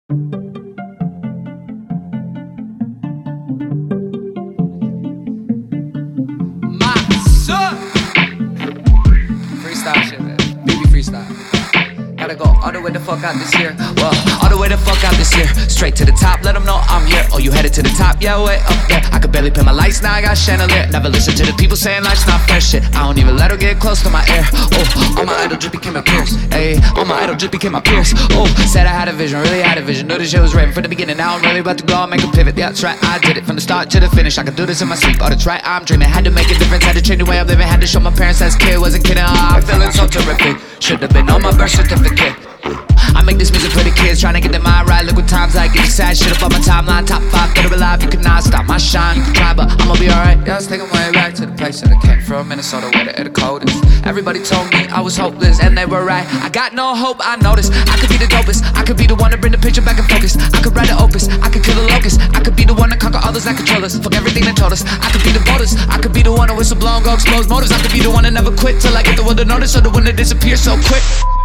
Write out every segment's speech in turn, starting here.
My son. Freestyle shit, man. BB freestyle. Gotta go all the way the fuck out this year. Well, all the way the fuck out this year. Straight to the top, let them know I'm here. Oh, you headed to the top? Yeah, way up there. I could barely pay my lights, now I got chandelier. Never listen to the people saying life's not fair shit. I don't even let her get close to my ear. Oh, all my idol just became my peers. Hey, all my idol just became my peers. Oh, said I had a vision, really had a vision. Knew this shit was right from the beginning. Now I'm really about to go and make a pivot. Yeah, that's right, I did it from the start to the finish. I could do this in my sleep. Oh, that's right, I'm dreaming. Had to make a difference, had to change the way I'm living. Had to show my parents as a kid, wasn't kidding. Oh, I'm feeling so terrific. Should've been on my birth certificate. I make this music for the kids, trying to get their mind right. Look what times I get the sad shit up on my timeline. Top 5, better be alive, you cannot stop my shine. You can try, but I'ma be alright. Yeah, I was taking my way back to the place that I came from, Minnesota, where the air the coldest. Everybody told me I was hopeless, and they were right. I got no hope, I noticed. I could be the dopest, I could be the one to bring the picture back in focus. I could write an opus, I could kill a locust. I could be the one to conquer others that control us. Fuck everything they told us. I could be the boldest, I could be the one to whistle blow and go expose motives. I could be the one to never quit till I get the one to notice, or the one to disappear so quick.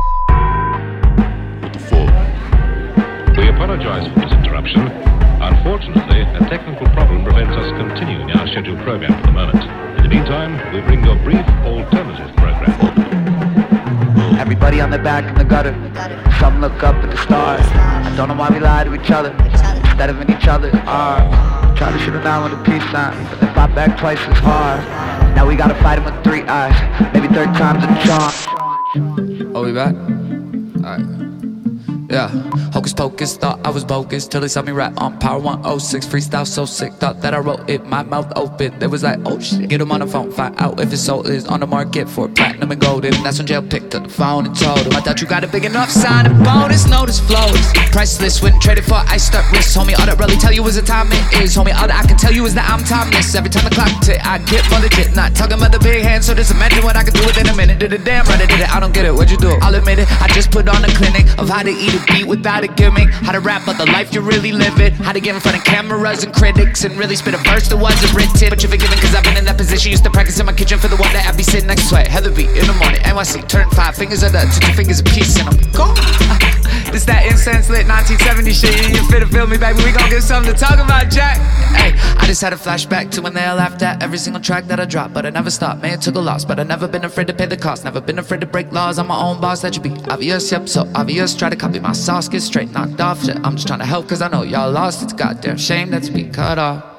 We apologize for this interruption. Unfortunately, a technical problem prevents us continuing our scheduled program for the moment. In the meantime, we bring you a brief alternative program. Everybody on their back in the gutter. Some look up at the stars. I don't know why we lie to each other instead of in each other's arms. Try to shoot them down with a peace sign, but they fought back twice as hard. Now we gotta fight them with 3 eyes. Maybe 3rd time's a charm. Oh, we back? Alright. Yeah, hocus pocus, thought I was bogus till they saw me rap on Power 106. Freestyle so sick, thought that I wrote it, my mouth open. They was like, oh shit, get them on the phone, find out if his soul is on the market for platinum and golden. That's when Jail picked up the phone and told him, I thought you got a big enough sign and bonus. Notice flows, priceless, wouldn't trade it for ice stuck wrists. Homie, all that really tell you is the time it is. Homie, all that I can tell you is that I'm timeless. Every time the clock tick, I get more legit. Not talking about the big hand, so just imagine what I could do within a minute. Did it damn right, I did it, I don't get it, what'd you do? I'll admit it, I just put on a clinic of how to eat a beat without a gimmick, how to rap about the life you really live it, how to get in front of cameras and critics and really spit a verse that wasn't written. But you're forgiven cause I've been in that position. Used to practice in my kitchen for the one that I'd be sitting next to. Heather beat in the morning, NYC, turn 5 fingers of the 2 fingers a piece and I'm gone. This that incense lit 1970 shit. You fit to feel me, baby, we gon' get something to talk about, Jack. Hey, I just had a flashback to when they all laughed at every single track that I dropped, but I never stopped, man, it took a loss. But I never been afraid to pay the cost, never been afraid to break laws. I'm my own boss, that should be obvious, yep, so obvious. Try to copy my sauce, get straight knocked off. Shit, I'm just trying to help cause I know y'all lost. It's a goddamn shame that's being cut off.